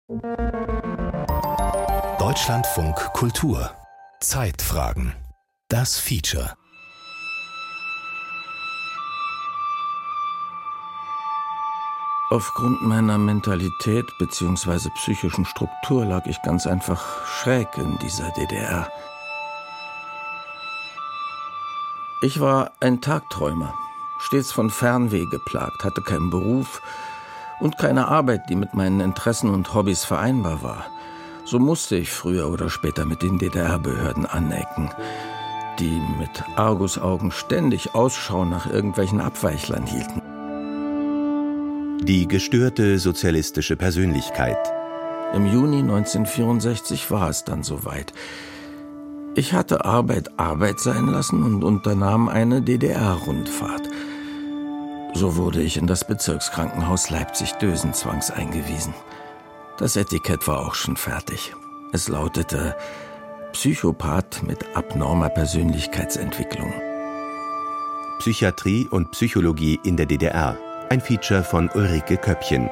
Deutschlandfunk Kultur Zeitfragen. Das Feature. Aufgrund meiner Mentalität bzw. psychischen Struktur lag ich ganz einfach schräg in dieser DDR. Ich war ein Tagträumer, stets von Fernweh geplagt, hatte keinen Beruf und keine Arbeit, die mit meinen Interessen und Hobbys vereinbar war. So musste ich früher oder später mit den DDR-Behörden anecken, die mit Argusaugen ständig Ausschau nach irgendwelchen Abweichlern hielten. Die gestörte sozialistische Persönlichkeit. Im Juni 1964 war es dann soweit. Ich hatte Arbeit sein lassen und unternahm eine DDR-Rundfahrt. So wurde ich in das Bezirkskrankenhaus Leipzig-Dösen zwangseingewiesen. Das Etikett war auch schon fertig. Es lautete Psychopath mit abnormer Persönlichkeitsentwicklung. Psychiatrie und Psychologie in der DDR. Ein Feature von Ulrike Köppchen.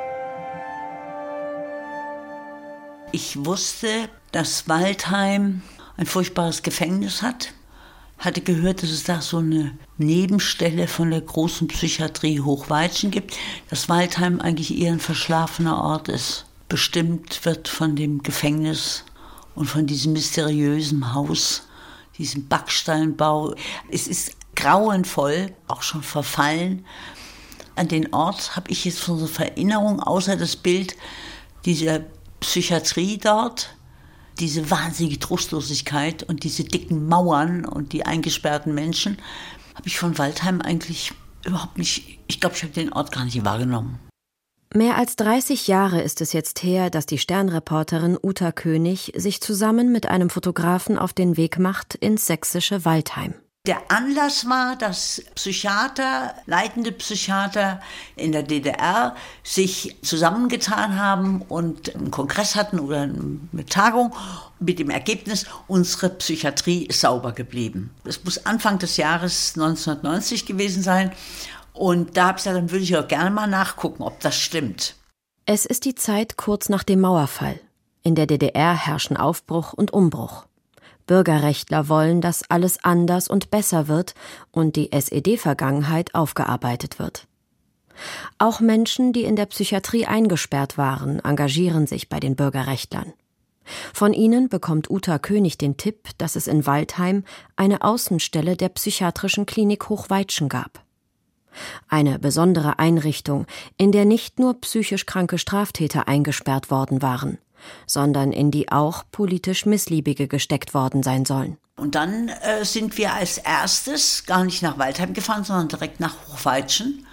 Ich wusste, dass Waldheim ein furchtbares Gefängnis hat. Hatte gehört, dass es da so eine Nebenstelle von der großen Psychiatrie Hochweitschen gibt. Dass Waldheim eigentlich eher ein verschlafener Ort ist. Bestimmt wird von dem Gefängnis und von diesem mysteriösen Haus, diesem Backsteinbau. Es ist grauenvoll, auch schon verfallen. An den Ort habe ich jetzt so eine Erinnerung, außer das Bild dieser Psychiatrie dort, diese wahnsinnige Trostlosigkeit und diese dicken Mauern und die eingesperrten Menschen, habe ich von Waldheim eigentlich überhaupt nicht, ich glaube, ich habe den Ort gar nicht wahrgenommen. Mehr als 30 Jahre ist es jetzt her, dass die Sternreporterin Uta König sich zusammen mit einem Fotografen auf den Weg macht ins sächsische Waldheim. Der Anlass war, dass leitende Psychiater in der DDR sich zusammengetan haben und einen Kongress hatten oder eine Tagung mit dem Ergebnis, unsere Psychiatrie ist sauber geblieben. Es muss Anfang des Jahres 1990 gewesen sein. Und da habe ich gesagt, dann würde ich auch gerne mal nachgucken, ob das stimmt. Es ist die Zeit kurz nach dem Mauerfall. In der DDR herrschen Aufbruch und Umbruch. Bürgerrechtler wollen, dass alles anders und besser wird und die SED-Vergangenheit aufgearbeitet wird. Auch Menschen, die in der Psychiatrie eingesperrt waren, engagieren sich bei den Bürgerrechtlern. Von ihnen bekommt Uta König den Tipp, dass es in Waldheim eine Außenstelle der psychiatrischen Klinik Hochweitschen gab. Eine besondere Einrichtung, in der nicht nur psychisch kranke Straftäter eingesperrt worden waren, sondern in die auch politisch Missliebige gesteckt worden sein sollen. Und dann sind wir als erstes gar nicht nach Waldheim gefahren, sondern direkt nach Hochweitschen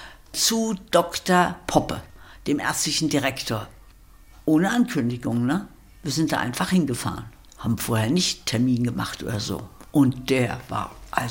zu Dr. Poppe, dem ärztlichen Direktor. Ohne Ankündigung, ne? Wir sind da einfach hingefahren, haben vorher nicht Termin gemacht oder so. Und der war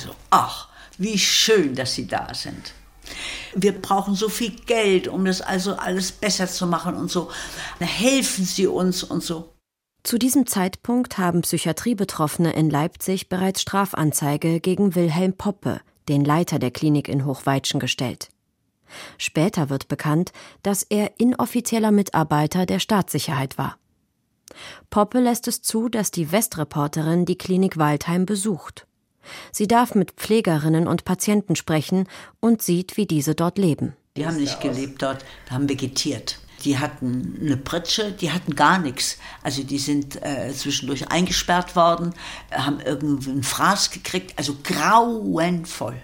wie schön, dass Sie da sind. Wir brauchen so viel Geld, um das also alles besser zu machen und so. Na, helfen Sie uns und so. Zu diesem Zeitpunkt haben Psychiatriebetroffene in Leipzig bereits Strafanzeige gegen Wilhelm Poppe, den Leiter der Klinik in Hochweitschen, gestellt. Später wird bekannt, dass er inoffizieller Mitarbeiter der Staatssicherheit war. Poppe lässt es zu, dass die Westreporterin die Klinik Waldheim besucht. Sie darf mit Pflegerinnen und Patienten sprechen und sieht, wie diese dort leben. Die haben nicht gelebt dort, die haben vegetiert. Die hatten eine Pritsche, die hatten gar nichts. Also die sind zwischendurch eingesperrt worden, haben irgendwie einen Fraß gekriegt. Also grauenvoll,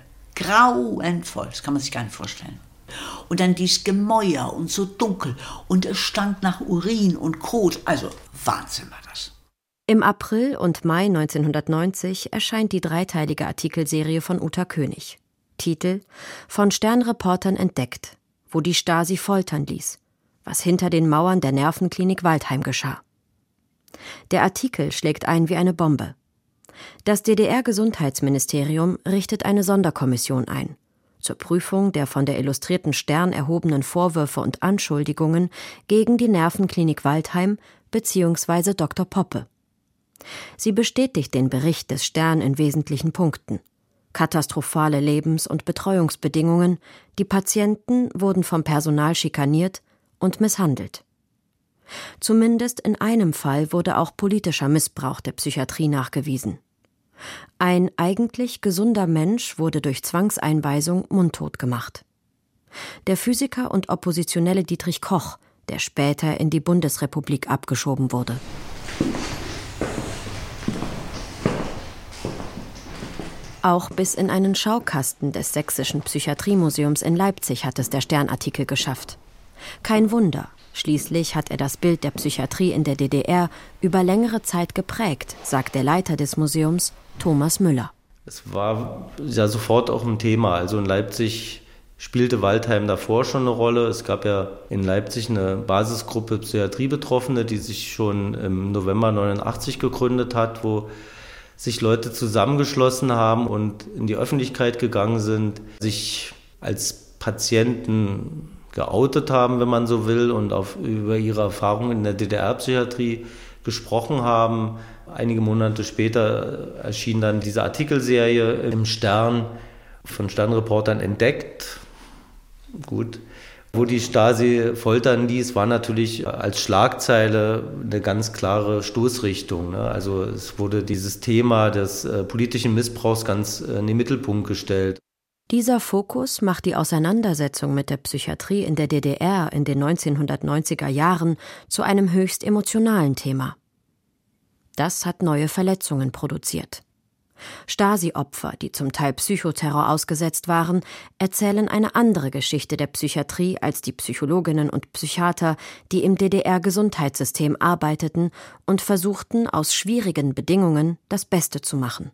das kann man sich gar nicht vorstellen. Und dann dieses Gemäuer und so dunkel und es stank nach Urin und Kot. Also Wahnsinn war das. Im April und Mai 1990 erscheint die dreiteilige Artikelserie von Uta König. Titel: Von Sternreportern entdeckt, wo die Stasi foltern ließ, was hinter den Mauern der Nervenklinik Waldheim geschah. Der Artikel schlägt ein wie eine Bombe. Das DDR-Gesundheitsministerium richtet eine Sonderkommission ein, zur Prüfung der von der Illustrierten Stern erhobenen Vorwürfe und Anschuldigungen gegen die Nervenklinik Waldheim bzw. Dr. Poppe. Sie bestätigt den Bericht des Stern in wesentlichen Punkten. Katastrophale Lebens- und Betreuungsbedingungen, die Patienten wurden vom Personal schikaniert und misshandelt. Zumindest in einem Fall wurde auch politischer Missbrauch der Psychiatrie nachgewiesen. Ein eigentlich gesunder Mensch wurde durch Zwangseinweisung mundtot gemacht. Der Physiker und Oppositionelle Dietrich Koch, der später in die Bundesrepublik abgeschoben wurde. Auch bis in einen Schaukasten des Sächsischen Psychiatriemuseums in Leipzig hat es der Stern-Artikel geschafft. Kein Wunder, schließlich hat er das Bild der Psychiatrie in der DDR über längere Zeit geprägt, sagt der Leiter des Museums, Thomas Müller. Es war ja sofort auch ein Thema. Also in Leipzig spielte Waldheim davor schon eine Rolle. Es gab ja in Leipzig eine Basisgruppe Psychiatriebetroffene, die sich schon im November 1989 gegründet hat, wo sich Leute zusammengeschlossen haben und in die Öffentlichkeit gegangen sind, sich als Patienten geoutet haben, wenn man so will, und über ihre Erfahrungen in der DDR-Psychiatrie gesprochen haben. Einige Monate später erschien dann diese Artikelserie im Stern, von Sternreportern entdeckt. Gut. Wo die Stasi foltern ließ, war natürlich als Schlagzeile eine ganz klare Stoßrichtung. Also es wurde dieses Thema des politischen Missbrauchs ganz in den Mittelpunkt gestellt. Dieser Fokus macht die Auseinandersetzung mit der Psychiatrie in der DDR in den 1990er Jahren zu einem höchst emotionalen Thema. Das hat neue Verletzungen produziert. Stasi-Opfer, die zum Teil Psychoterror ausgesetzt waren, erzählen eine andere Geschichte der Psychiatrie als die Psychologinnen und Psychiater, die im DDR-Gesundheitssystem arbeiteten und versuchten, aus schwierigen Bedingungen das Beste zu machen.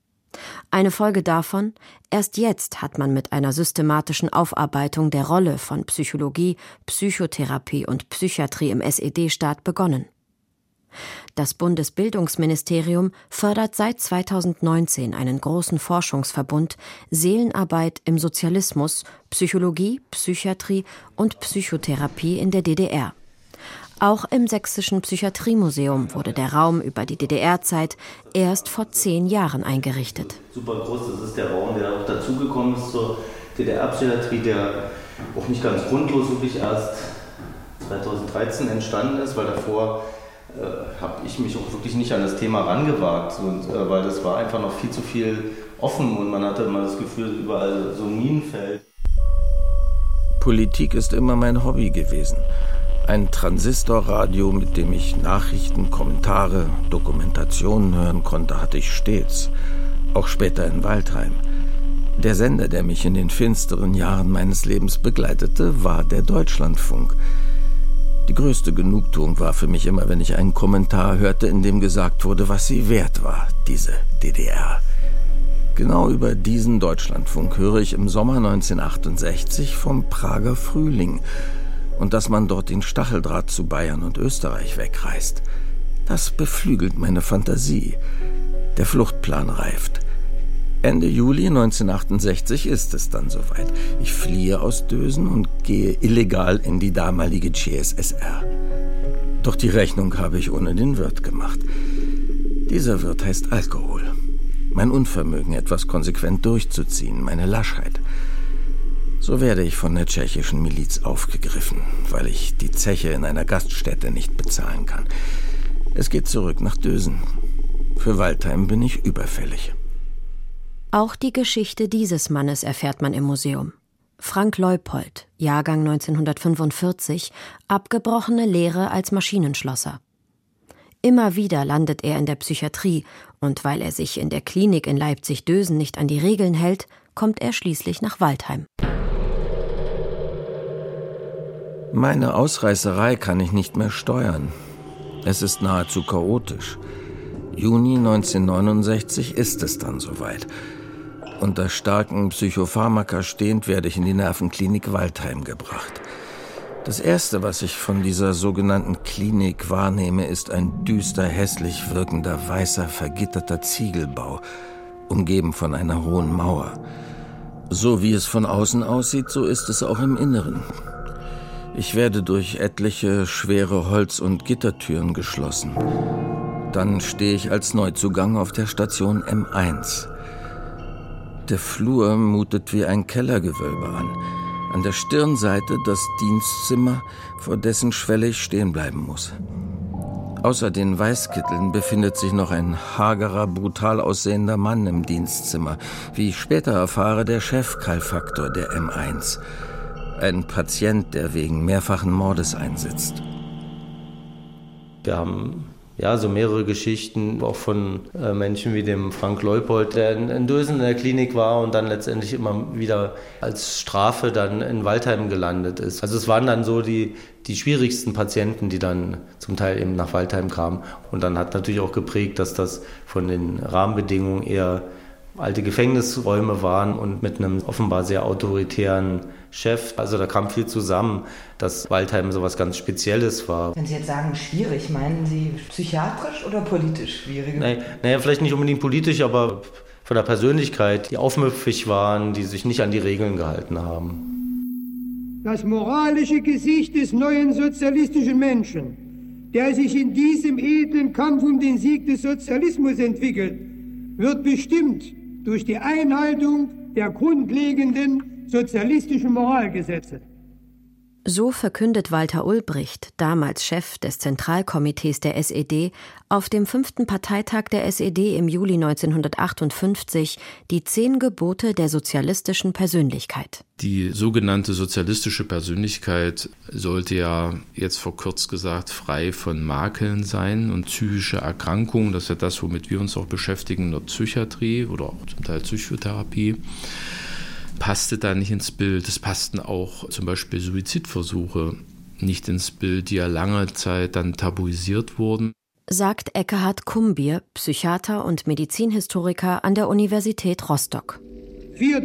Eine Folge davon: erst jetzt hat man mit einer systematischen Aufarbeitung der Rolle von Psychologie, Psychotherapie und Psychiatrie im SED-Staat begonnen. Das Bundesbildungsministerium fördert seit 2019 einen großen Forschungsverbund Seelenarbeit im Sozialismus, Psychologie, Psychiatrie und Psychotherapie in der DDR. Auch im Sächsischen Psychiatriemuseum wurde der Raum über die DDR-Zeit erst vor 10 Jahren eingerichtet. Super groß, das ist der Raum, der auch dazugekommen ist zur DDR-Psychiatrie, der auch nicht ganz grundlos wirklich erst 2013 entstanden ist, weil davor habe ich mich auch wirklich nicht an das Thema rangewagt, weil das war einfach noch viel zu viel offen und man hatte immer das Gefühl, überall so ein Minenfeld. Politik ist immer mein Hobby gewesen. Ein Transistorradio, mit dem ich Nachrichten, Kommentare, Dokumentationen hören konnte, hatte ich stets, auch später in Waldheim. Der Sender, der mich in den finsteren Jahren meines Lebens begleitete, war der Deutschlandfunk. Die größte Genugtuung war für mich immer, wenn ich einen Kommentar hörte, in dem gesagt wurde, was sie wert war, diese DDR. Genau über diesen Deutschlandfunk höre ich im Sommer 1968 vom Prager Frühling und dass man dort den Stacheldraht zu Bayern und Österreich wegreißt. Das beflügelt meine Fantasie. Der Fluchtplan reift. Ende Juli 1968 ist es dann soweit. Ich fliehe aus Dösen und gehe illegal in die damalige CSSR. Doch die Rechnung habe ich ohne den Wirt gemacht. Dieser Wirt heißt Alkohol. Mein Unvermögen, etwas konsequent durchzuziehen, meine Laschheit. So werde ich von der tschechischen Miliz aufgegriffen, weil ich die Zeche in einer Gaststätte nicht bezahlen kann. Es geht zurück nach Dösen. Für Waldheim bin ich überfällig. Auch die Geschichte dieses Mannes erfährt man im Museum. Frank Leupold, Jahrgang 1945, abgebrochene Lehre als Maschinenschlosser. Immer wieder landet er in der Psychiatrie und weil er sich in der Klinik in Leipzig-Dösen nicht an die Regeln hält, kommt er schließlich nach Waldheim. Meine Ausreißerei kann ich nicht mehr steuern. Es ist nahezu chaotisch. Juni 1969 ist es dann soweit. Unter starken Psychopharmaka stehend werde ich in die Nervenklinik Waldheim gebracht. Das Erste, was ich von dieser sogenannten Klinik wahrnehme, ist ein düster, hässlich wirkender, weißer, vergitterter Ziegelbau, umgeben von einer hohen Mauer. So wie es von außen aussieht, so ist es auch im Inneren. Ich werde durch etliche schwere Holz- und Gittertüren geschlossen. Dann stehe ich als Neuzugang auf der Station M1. Der Flur mutet wie ein Kellergewölbe an. An der Stirnseite das Dienstzimmer, vor dessen Schwelle ich stehen bleiben muss. Außer den Weißkitteln befindet sich noch ein hagerer, brutal aussehender Mann im Dienstzimmer. Wie ich später erfahre, der Chefkalfaktor der M1. Ein Patient, der wegen mehrfachen Mordes einsitzt. Wir haben so mehrere Geschichten, auch von Menschen wie dem Frank Leupold, der in Dösen in der Klinik war und dann letztendlich immer wieder als Strafe dann in Waldheim gelandet ist. Also es waren dann so die schwierigsten Patienten, die dann zum Teil eben nach Waldheim kamen. Und dann hat natürlich auch geprägt, dass das von den Rahmenbedingungen eher alte Gefängnisräume waren und mit einem offenbar sehr autoritären Chef. Also da kam viel zusammen, dass Waldheim so was ganz Spezielles war. Wenn Sie jetzt sagen schwierig, meinen Sie psychiatrisch oder politisch schwierig? Naja, vielleicht nicht unbedingt politisch, aber von der Persönlichkeit, die aufmüpfig waren, die sich nicht an die Regeln gehalten haben. Das moralische Gesicht des neuen sozialistischen Menschen, der sich in diesem edlen Kampf um den Sieg des Sozialismus entwickelt, wird bestimmt durch die Einhaltung der grundlegenden sozialistischen Moralgesetze. So verkündet Walter Ulbricht, damals Chef des Zentralkomitees der SED, auf dem 5. Parteitag der SED im Juli 1958 die 10 Gebote der sozialistischen Persönlichkeit. Die sogenannte sozialistische Persönlichkeit sollte ja jetzt verkürzt gesagt frei von Makeln sein und psychische Erkrankungen. Das ist ja das, womit wir uns auch beschäftigen in der Psychiatrie oder auch zum Teil Psychotherapie. Passte da nicht ins Bild. Es passten auch zum Beispiel Suizidversuche nicht ins Bild, die ja lange Zeit dann tabuisiert wurden. Sagt Ekkehard Kumbier, Psychiater und Medizinhistoriker an der Universität Rostock. 4.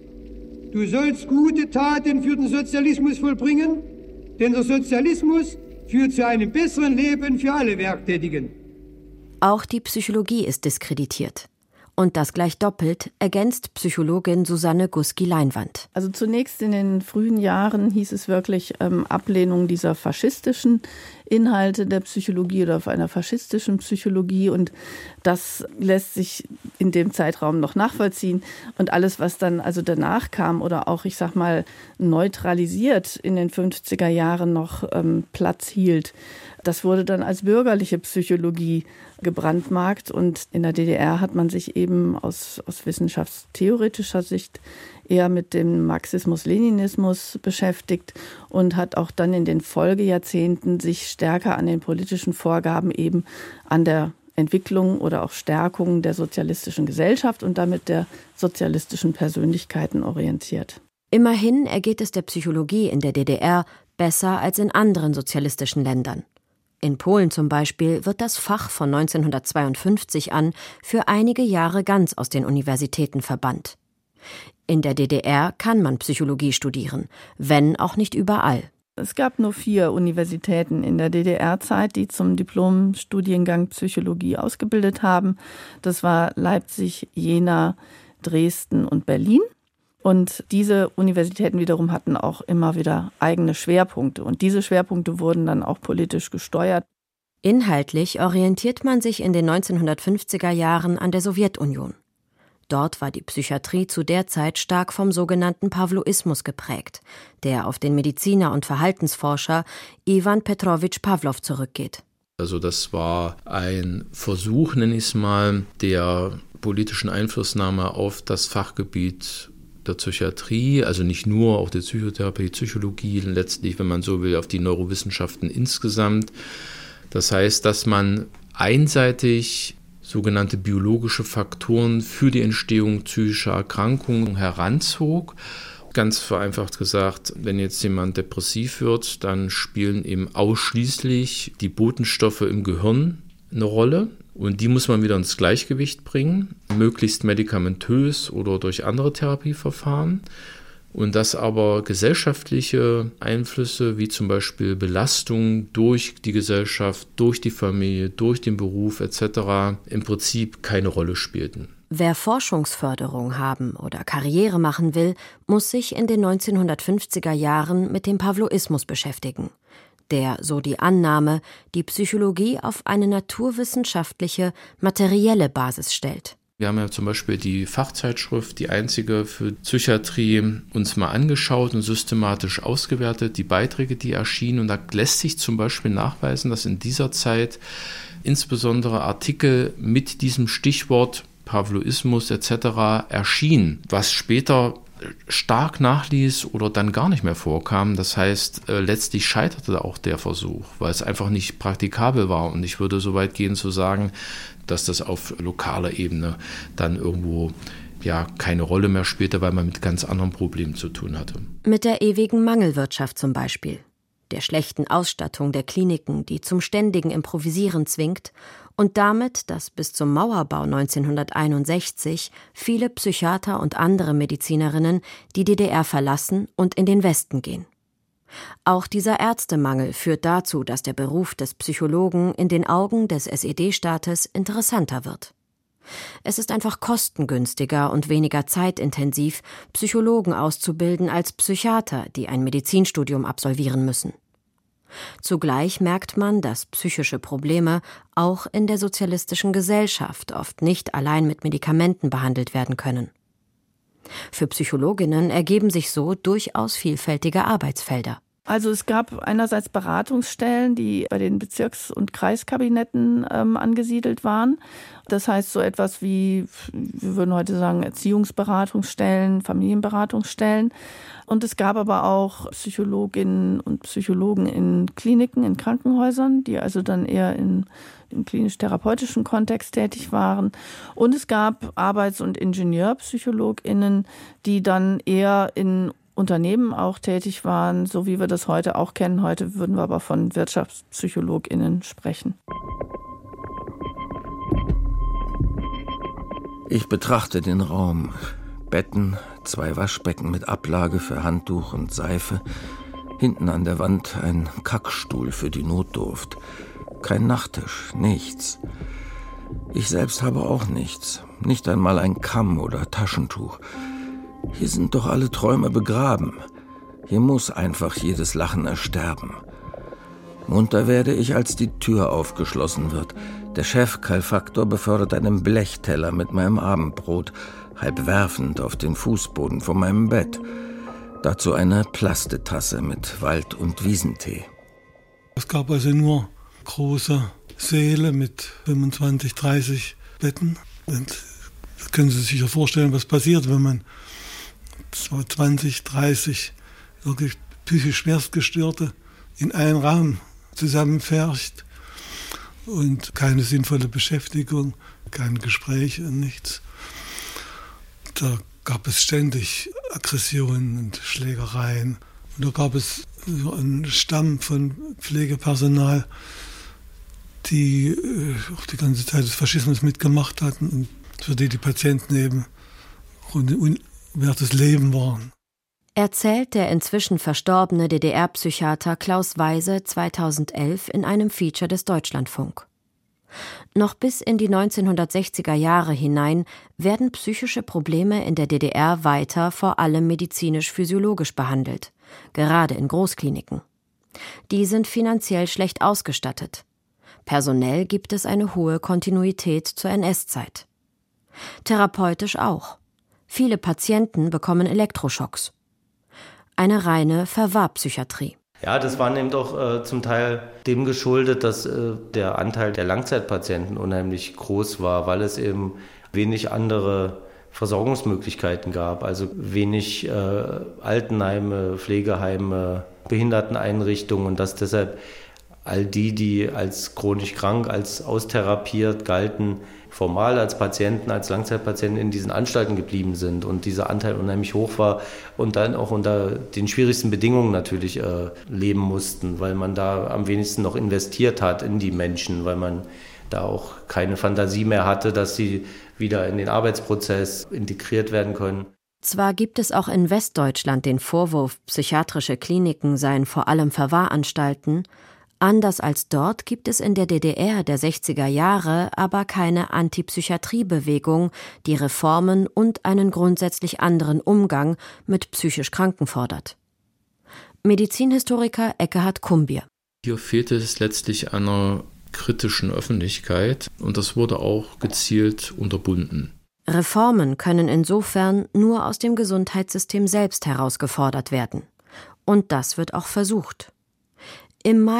Du sollst gute Taten für den Sozialismus vollbringen, denn der Sozialismus führt zu einem besseren Leben für alle Werktätigen. Auch die Psychologie ist diskreditiert. Und das gleich doppelt, ergänzt Psychologin Susanne Guski-Leinwand. Also zunächst in den frühen Jahren hieß es wirklich Ablehnung dieser faschistischen Inhalte der Psychologie oder auf einer faschistischen Psychologie. Und das lässt sich in dem Zeitraum noch nachvollziehen. Und alles, was dann also danach kam oder auch, ich sag mal, neutralisiert in den 50er Jahren noch Platz hielt, das wurde dann als bürgerliche Psychologie gebrandmarkt. Und in der DDR hat man sich eben aus wissenschaftstheoretischer Sicht eher mit dem Marxismus-Leninismus beschäftigt und hat auch dann in den Folgejahrzehnten sich stärker an den politischen Vorgaben eben an der Entwicklung oder auch Stärkung der sozialistischen Gesellschaft und damit der sozialistischen Persönlichkeiten orientiert. Immerhin ergeht es der Psychologie in der DDR besser als in anderen sozialistischen Ländern. In Polen zum Beispiel wird das Fach von 1952 an für einige Jahre ganz aus den Universitäten verbannt. In der DDR kann man Psychologie studieren, wenn auch nicht überall. Es gab nur 4 Universitäten in der DDR-Zeit, die zum Diplomstudiengang Psychologie ausgebildet haben. Das war Leipzig, Jena, Dresden und Berlin. Und diese Universitäten wiederum hatten auch immer wieder eigene Schwerpunkte. Und diese Schwerpunkte wurden dann auch politisch gesteuert. Inhaltlich orientiert man sich in den 1950er Jahren an der Sowjetunion. Dort war die Psychiatrie zu der Zeit stark vom sogenannten Pavloismus geprägt, der auf den Mediziner und Verhaltensforscher Iwan Petrowitsch Pawlow zurückgeht. Also das war ein Versuch, nenne ich es mal, der politischen Einflussnahme auf das Fachgebiet der Psychiatrie, also nicht nur auf die Psychotherapie, Psychologie, letztlich, wenn man so will, auf die Neurowissenschaften insgesamt. Das heißt, dass man einseitig sogenannte biologische Faktoren für die Entstehung psychischer Erkrankungen heranzog. Ganz vereinfacht gesagt, wenn jetzt jemand depressiv wird, dann spielen eben ausschließlich die Botenstoffe im Gehirn eine Rolle. Und die muss man wieder ins Gleichgewicht bringen, möglichst medikamentös oder durch andere Therapieverfahren. Und dass aber gesellschaftliche Einflüsse, wie zum Beispiel Belastung durch die Gesellschaft, durch die Familie, durch den Beruf etc. im Prinzip keine Rolle spielten. Wer Forschungsförderung haben oder Karriere machen will, muss sich in den 1950er Jahren mit dem Pavloismus beschäftigen, der, so die Annahme, die Psychologie auf eine naturwissenschaftliche, materielle Basis stellt. Wir haben ja zum Beispiel die Fachzeitschrift, die einzige für Psychiatrie, uns mal angeschaut und systematisch ausgewertet, die Beiträge, die erschienen. Und da lässt sich zum Beispiel nachweisen, dass in dieser Zeit insbesondere Artikel mit diesem Stichwort Pavloismus etc. erschienen, was später stark nachließ oder dann gar nicht mehr vorkam. Das heißt, letztlich scheiterte auch der Versuch, weil es einfach nicht praktikabel war. Und ich würde so weit gehen zu sagen, dass das auf lokaler Ebene dann irgendwo keine Rolle mehr spielte, weil man mit ganz anderen Problemen zu tun hatte. Mit der ewigen Mangelwirtschaft zum Beispiel, der schlechten Ausstattung der Kliniken, die zum ständigen Improvisieren zwingt, und damit, dass bis zum Mauerbau 1961 viele Psychiater und andere Medizinerinnen die DDR verlassen und in den Westen gehen. Auch dieser Ärztemangel führt dazu, dass der Beruf des Psychologen in den Augen des SED-Staates interessanter wird. Es ist einfach kostengünstiger und weniger zeitintensiv, Psychologen auszubilden als Psychiater, die ein Medizinstudium absolvieren müssen. Zugleich merkt man, dass psychische Probleme auch in der sozialistischen Gesellschaft oft nicht allein mit Medikamenten behandelt werden können. Für Psychologinnen ergeben sich so durchaus vielfältige Arbeitsfelder. Also es gab einerseits Beratungsstellen, die bei den Bezirks- und Kreiskabinetten angesiedelt waren. Das heißt so etwas wie, wir würden heute sagen, Erziehungsberatungsstellen, Familienberatungsstellen. Und es gab aber auch Psychologinnen und Psychologen in Kliniken, in Krankenhäusern, die also dann eher im klinisch-therapeutischen Kontext tätig waren. Und es gab Arbeits- und IngenieurpsychologInnen, die dann eher in Unternehmen auch tätig waren, so wie wir das heute auch kennen. Heute würden wir aber von WirtschaftspsychologInnen sprechen. Ich betrachte den Raum. Betten, 2 Waschbecken mit Ablage für Handtuch und Seife. Hinten an der Wand ein Kackstuhl für die Notdurft. Kein Nachttisch, nichts. Ich selbst habe auch nichts. Nicht einmal ein Kamm oder Taschentuch. Hier sind doch alle Träume begraben. Hier muss einfach jedes Lachen ersterben. Munter werde ich, als die Tür aufgeschlossen wird. Der Chef, Karl Faktor, befördert einen Blechteller mit meinem Abendbrot, halb werfend auf den Fußboden vor meinem Bett. Dazu eine Plastetasse mit Wald- und Wiesentee. Es gab also nur große Säle mit 25, 30 Betten. Und können Sie sich ja vorstellen, was passiert, wenn man 20, 30 wirklich psychisch Schwerstgestörte in einen Raum zusammenpfercht und keine sinnvolle Beschäftigung, kein Gespräch und nichts. Da gab es ständig Aggressionen und Schlägereien. Und da gab es einen Stamm von Pflegepersonal, die auch die ganze Zeit des Faschismus mitgemacht hatten und für die Patienten eben unwertes Leben waren. Erzählt der inzwischen verstorbene DDR-Psychiater Klaus Weise 2011 in einem Feature des Deutschlandfunk. Noch bis in die 1960er Jahre hinein werden psychische Probleme in der DDR weiter vor allem medizinisch-physiologisch behandelt, gerade in Großkliniken. Die sind finanziell schlecht ausgestattet. Personell gibt es eine hohe Kontinuität zur NS-Zeit. Therapeutisch auch. Viele Patienten bekommen Elektroschocks. Eine reine Verwahrpsychiatrie. Ja, das war eben doch zum Teil dem geschuldet, dass der Anteil der Langzeitpatienten unheimlich groß war, weil es eben wenig andere Versorgungsmöglichkeiten gab. Also wenig Altenheime, Pflegeheime, Behinderteneinrichtungen und dass deshalb all die als chronisch krank, als austherapiert galten, formal als Patienten, als Langzeitpatienten in diesen Anstalten geblieben sind und dieser Anteil unheimlich hoch war und dann auch unter den schwierigsten Bedingungen natürlich leben mussten, weil man da am wenigsten noch investiert hat in die Menschen, weil man da auch keine Fantasie mehr hatte, dass sie wieder in den Arbeitsprozess integriert werden können. Zwar gibt es auch in Westdeutschland den Vorwurf, psychiatrische Kliniken seien vor allem Verwahranstalten. Anders als dort gibt es in der DDR der 60er Jahre aber keine Antipsychiatriebewegung, die Reformen und einen grundsätzlich anderen Umgang mit psychisch Kranken fordert. Medizinhistoriker Ekkehard Kumbier. Hier fehlte es letztlich einer kritischen Öffentlichkeit und das wurde auch gezielt unterbunden. Reformen können insofern nur aus dem Gesundheitssystem selbst herausgefordert werden. Und das wird auch versucht. Im Mai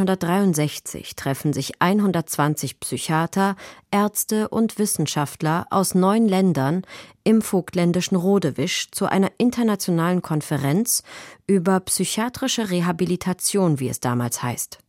1963 treffen sich 120 Psychiater, Ärzte und Wissenschaftler aus 9 Ländern im vogtländischen Rodewisch zu einer internationalen Konferenz über psychiatrische Rehabilitation, wie es damals heißt.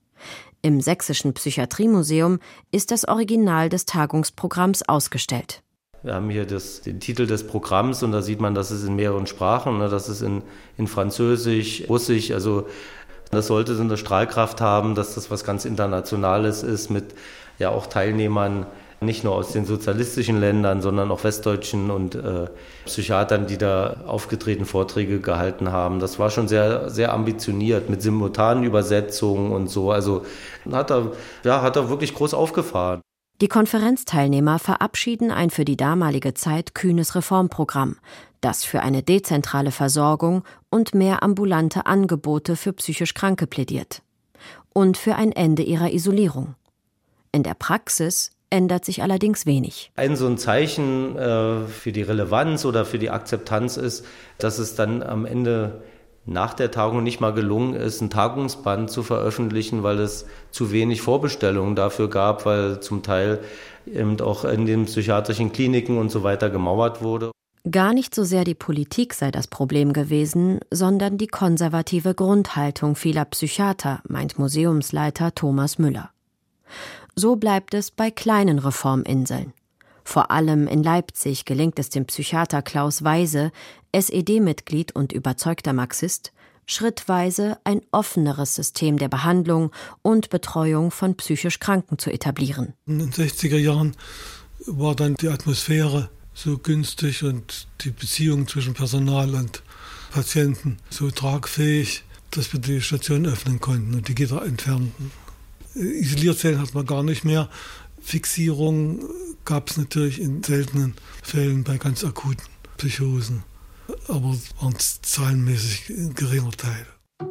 Im Sächsischen Psychiatriemuseum ist das Original des Tagungsprogramms ausgestellt. Wir haben hier den Titel des Programms und da sieht man, dass es in mehreren Sprachen, das ist in Französisch, Russisch, also das sollte so eine Strahlkraft haben, dass das was ganz Internationales ist mit ja auch Teilnehmern, nicht nur aus den sozialistischen Ländern, sondern auch westdeutschen und Psychiatern, die da aufgetreten Vorträge gehalten haben. Das war schon sehr, sehr ambitioniert mit simultanen Übersetzungen und so. Also hat er wirklich groß aufgefahren. Die Konferenzteilnehmer verabschieden ein für die damalige Zeit kühnes Reformprogramm, das für eine dezentrale Versorgung und mehr ambulante Angebote für psychisch Kranke plädiert. Und für ein Ende ihrer Isolierung. In der Praxis ändert sich allerdings wenig. So ein Zeichen für die Relevanz oder für die Akzeptanz ist, dass es dann am Ende nach der Tagung nicht mal gelungen ist, ein Tagungsband zu veröffentlichen, weil es zu wenig Vorbestellungen dafür gab, weil zum Teil eben auch in den psychiatrischen Kliniken und so weiter gemauert wurde. Gar nicht so sehr die Politik sei das Problem gewesen, sondern die konservative Grundhaltung vieler Psychiater, meint Museumsleiter Thomas Müller. So bleibt es bei kleinen Reforminseln. Vor allem in Leipzig gelingt es dem Psychiater Klaus Weise, SED-Mitglied und überzeugter Marxist, schrittweise ein offeneres System der Behandlung und Betreuung von psychisch Kranken zu etablieren. In den 60er Jahren war dann die Atmosphäre so günstig und die Beziehung zwischen Personal und Patienten so tragfähig, dass wir die Station öffnen konnten und die Gitter entfernten. Isolierzellen hat man gar nicht mehr. Fixierung gab es natürlich in seltenen Fällen bei ganz akuten Psychosen, aber waren zahlenmäßig ein geringer Teil.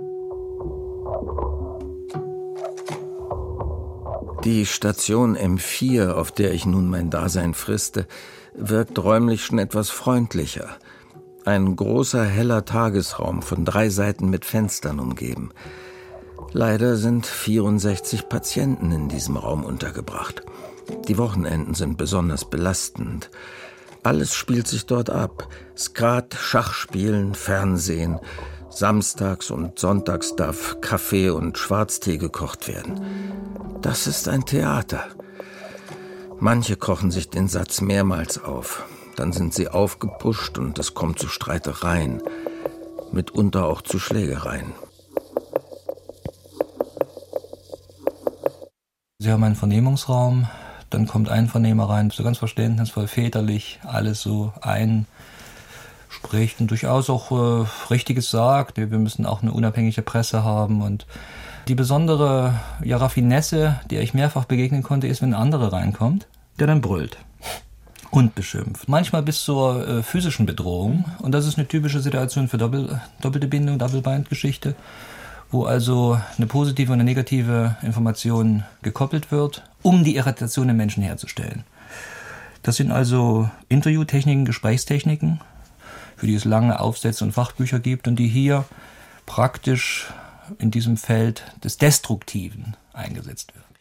Die Station M4, auf der ich nun mein Dasein friste, wirkt räumlich schon etwas freundlicher. Ein großer, heller Tagesraum von 3 Seiten mit Fenstern umgeben. Leider sind 64 Patienten in diesem Raum untergebracht. Die Wochenenden sind besonders belastend. Alles spielt sich dort ab. Skat, Schachspielen, Fernsehen. Samstags und sonntags darf Kaffee und Schwarztee gekocht werden. Das ist ein Theater. Manche kochen sich den Satz mehrmals auf. Dann sind sie aufgepusht und es kommt zu Streitereien. Mitunter auch zu Schlägereien. Sie haben einen Vernehmungsraum, dann kommt ein Vernehmer rein, so ganz verständnisvoll, väterlich, alles so einspricht und durchaus auch Richtiges sagt. Wir müssen auch eine unabhängige Presse haben. Und die besondere Raffinesse, der ich mehrfach begegnen konnte, ist, wenn ein anderer reinkommt, der dann brüllt und beschimpft. Manchmal bis zur physischen Bedrohung. Und das ist eine typische Situation für doppelte Bindung, Double-Bind-Geschichte, wo also eine positive und eine negative Information gekoppelt wird, um die Irritation im Menschen herzustellen. Das sind also Interviewtechniken, Gesprächstechniken, für die es lange Aufsätze und Fachbücher gibt und die hier praktisch in diesem Feld des Destruktiven eingesetzt werden.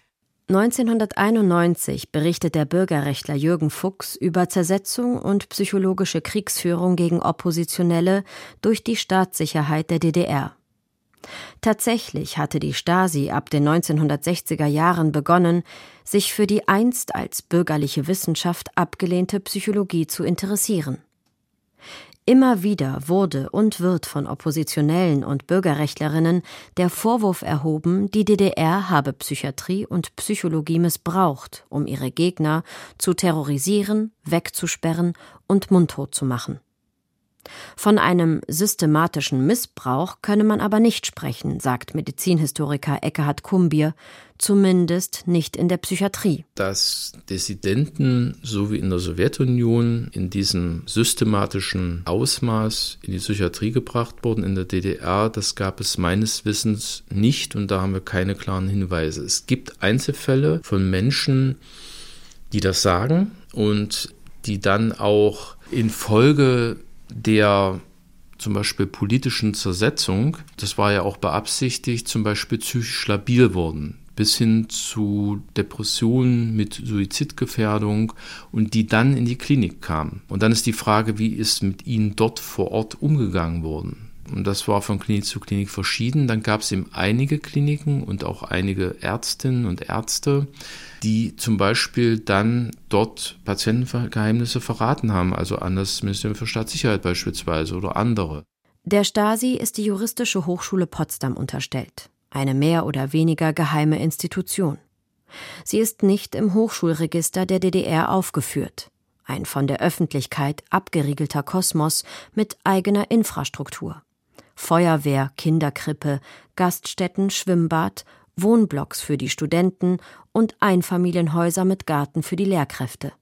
1991 berichtet der Bürgerrechtler Jürgen Fuchs über Zersetzung und psychologische Kriegsführung gegen Oppositionelle durch die Staatssicherheit der DDR. Tatsächlich hatte die Stasi ab den 1960er Jahren begonnen, sich für die einst als bürgerliche Wissenschaft abgelehnte Psychologie zu interessieren. Immer wieder wurde und wird von Oppositionellen und Bürgerrechtlerinnen der Vorwurf erhoben, die DDR habe Psychiatrie und Psychologie missbraucht, um ihre Gegner zu terrorisieren, wegzusperren und mundtot zu machen. Von einem systematischen Missbrauch könne man aber nicht sprechen, sagt Medizinhistoriker Ekkehard Kumbier, zumindest nicht in der Psychiatrie. Dass Dissidenten, so wie in der Sowjetunion, in diesem systematischen Ausmaß in die Psychiatrie gebracht wurden in der DDR, das gab es meines Wissens nicht und da haben wir keine klaren Hinweise. Es gibt Einzelfälle von Menschen, die das sagen und die dann auch infolge der zum Beispiel politischen Zersetzung, das war ja auch beabsichtigt, zum Beispiel psychisch labil wurden, bis hin zu Depressionen mit Suizidgefährdung und die dann in die Klinik kamen. Und dann ist die Frage, wie ist mit ihnen dort vor Ort umgegangen worden? Und das war von Klinik zu Klinik verschieden. Dann gab es eben einige Kliniken und auch einige Ärztinnen und Ärzte, die zum Beispiel dann dort Patientengeheimnisse verraten haben, also an das Ministerium für Staatssicherheit beispielsweise oder andere. Der Stasi ist die Juristische Hochschule Potsdam unterstellt, eine mehr oder weniger geheime Institution. Sie ist nicht im Hochschulregister der DDR aufgeführt, ein von der Öffentlichkeit abgeriegelter Kosmos mit eigener Infrastruktur. Feuerwehr, Kinderkrippe, Gaststätten, Schwimmbad, Wohnblocks für die Studenten und Einfamilienhäuser mit Garten für die Lehrkräfte.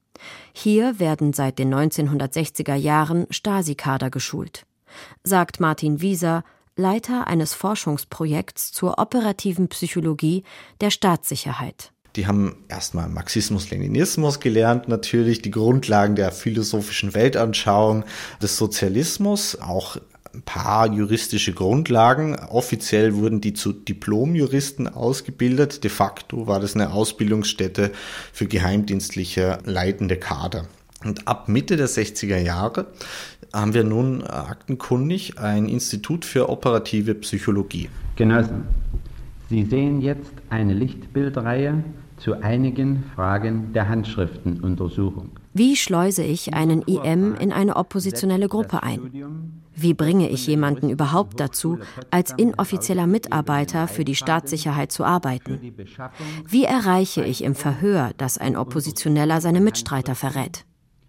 Hier werden seit den 1960er Jahren Stasi-Kader geschult, sagt Martin Wieser, Leiter eines Forschungsprojekts zur operativen Psychologie der Staatssicherheit. Die haben erstmal Marxismus-Leninismus gelernt, natürlich die Grundlagen der philosophischen Weltanschauung des Sozialismus, auch ein paar juristische Grundlagen. Offiziell wurden die zu Diplomjuristen ausgebildet. De facto war das eine Ausbildungsstätte für geheimdienstliche leitende Kader. Und ab Mitte der 60er Jahre haben wir nun aktenkundig ein Institut für operative Psychologie. Genossen, Sie sehen jetzt eine Lichtbildreihe zu einigen Fragen der Handschriftenuntersuchung. Wie schleuse ich einen IM in eine oppositionelle Gruppe ein? Wie bringe ich jemanden überhaupt dazu, als inoffizieller Mitarbeiter für die Staatssicherheit zu arbeiten? Wie erreiche ich im Verhör, dass ein Oppositioneller seine Mitstreiter verrät?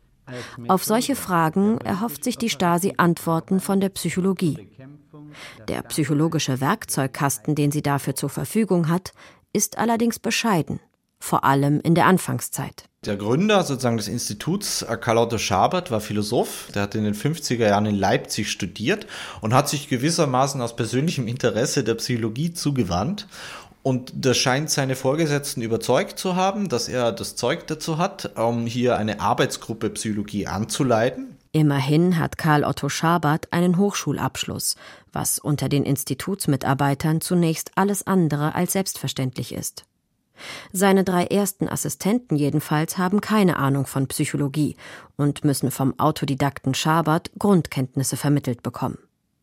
Auf solche Fragen erhofft sich die Stasi Antworten von der Psychologie. Der psychologische Werkzeugkasten, den sie dafür zur Verfügung hat, ist allerdings bescheiden, vor allem in der Anfangszeit. Der Gründer sozusagen des Instituts, Karl Otto Schabert, war Philosoph. Der hat in den 50er Jahren in Leipzig studiert und hat sich gewissermaßen aus persönlichem Interesse der Psychologie zugewandt. Und das scheint seine Vorgesetzten überzeugt zu haben, dass er das Zeug dazu hat, hier eine Arbeitsgruppe Psychologie anzuleiten. Immerhin hat Karl Otto Schabert einen Hochschulabschluss, was unter den Institutsmitarbeitern zunächst alles andere als selbstverständlich ist. Seine 3 ersten Assistenten jedenfalls haben keine Ahnung von Psychologie und müssen vom Autodidakten Schabert Grundkenntnisse vermittelt bekommen.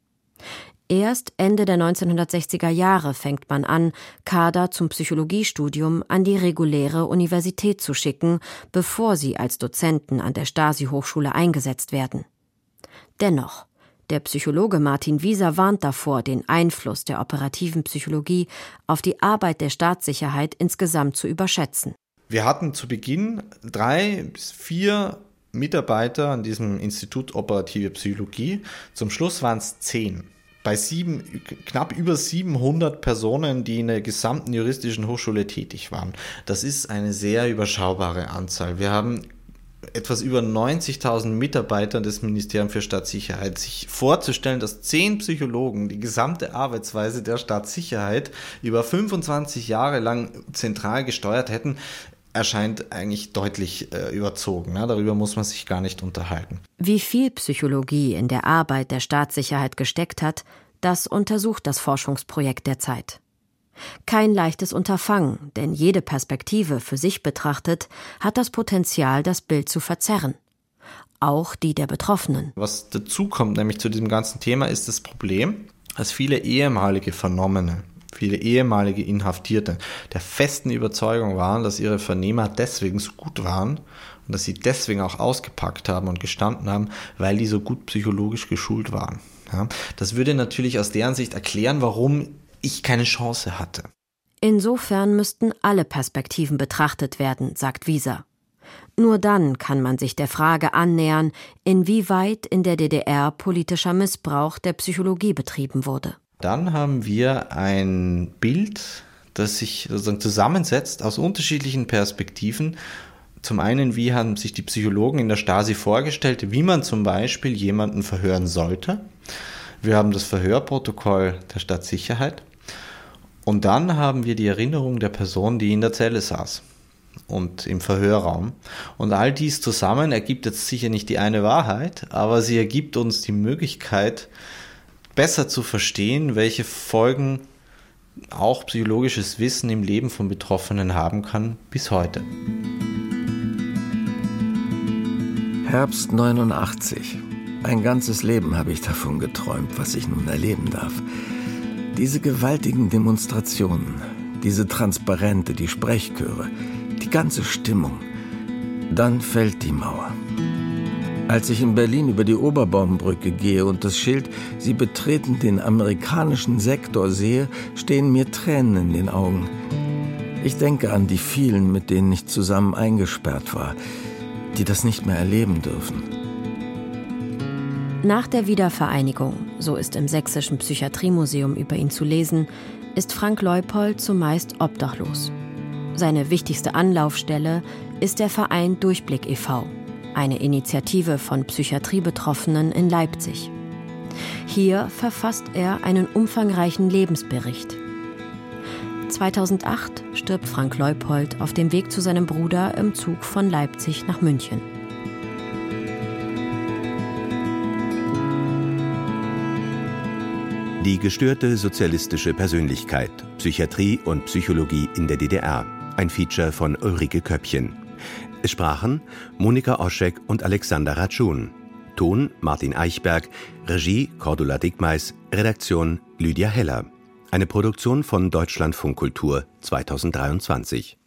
Erst Ende der 1960er Jahre fängt man an, Kader zum Psychologiestudium an die reguläre Universität zu schicken, bevor sie als Dozenten an der Stasi-Hochschule eingesetzt werden. Dennoch, der Psychologe Martin Wieser warnt davor, den Einfluss der operativen Psychologie auf die Arbeit der Staatssicherheit insgesamt zu überschätzen. Wir hatten zu Beginn 3 bis 4 Mitarbeiter an diesem Institut Operative Psychologie. Zum Schluss waren es 10. Bei knapp über 700 Personen, die in der gesamten juristischen Hochschule tätig waren. Das ist eine sehr überschaubare Anzahl. Wir haben etwas über 90.000 Mitarbeiter des Ministeriums für Staatssicherheit. Sich vorzustellen, dass 10 Psychologen die gesamte Arbeitsweise der Staatssicherheit über 25 Jahre lang zentral gesteuert hätten, erscheint eigentlich deutlich überzogen. Darüber muss man sich gar nicht unterhalten. Wie viel Psychologie in der Arbeit der Staatssicherheit gesteckt hat, das untersucht das Forschungsprojekt der Zeit. Kein leichtes Unterfangen, denn jede Perspektive für sich betrachtet hat das Potenzial, das Bild zu verzerren. Auch die der Betroffenen. Was dazu kommt, nämlich zu diesem ganzen Thema, ist das Problem, dass viele ehemalige Vernommene, viele ehemalige Inhaftierte der festen Überzeugung waren, dass ihre Vernehmer deswegen so gut waren und dass sie deswegen auch ausgepackt haben und gestanden haben, weil die so gut psychologisch geschult waren. Ja, das würde natürlich aus deren Sicht erklären, warum ich keine Chance hatte. Insofern müssten alle Perspektiven betrachtet werden, sagt Wieser. Nur dann kann man sich der Frage annähern, inwieweit in der DDR politischer Missbrauch der Psychologie betrieben wurde. Dann haben wir ein Bild, das sich sozusagen zusammensetzt aus unterschiedlichen Perspektiven. Zum einen, wie haben sich die Psychologen in der Stasi vorgestellt, wie man zum Beispiel jemanden verhören sollte. Wir haben das Verhörprotokoll der Staatssicherheit. Und dann haben wir die Erinnerung der Person, die in der Zelle saß. und im Verhörraum. Und all dies zusammen ergibt jetzt sicher nicht die eine Wahrheit, aber sie ergibt uns die Möglichkeit, besser zu verstehen, welche Folgen auch psychologisches Wissen im Leben von Betroffenen haben kann bis heute. Herbst 89. Ein ganzes Leben habe ich davon geträumt, was ich nun erleben darf. Diese gewaltigen Demonstrationen, diese Transparente, die Sprechchöre, die ganze Stimmung. Dann fällt die Mauer. Als ich in Berlin über die Oberbaumbrücke gehe und das Schild „Sie betreten den amerikanischen Sektor" sehe, stehen mir Tränen in den Augen. Ich denke an die vielen, mit denen ich zusammen eingesperrt war, die das nicht mehr erleben dürfen. Nach der Wiedervereinigung, so ist im Sächsischen Psychiatriemuseum über ihn zu lesen, ist Frank Leupold zumeist obdachlos. Seine wichtigste Anlaufstelle ist der Verein Durchblick e.V., eine Initiative von Psychiatriebetroffenen in Leipzig. Hier verfasst er einen umfangreichen Lebensbericht. 2008 stirbt Frank Leupold auf dem Weg zu seinem Bruder im Zug von Leipzig nach München. Die gestörte sozialistische Persönlichkeit, Psychiatrie und Psychologie in der DDR. Ein Feature von Ulrike Köppchen. Es sprachen Monika Oschek und Alexander Ratschun. Ton Martin Eichberg, Regie Cordula Dickmeis, Redaktion Lydia Heller. Eine Produktion von Deutschlandfunk Kultur 2023.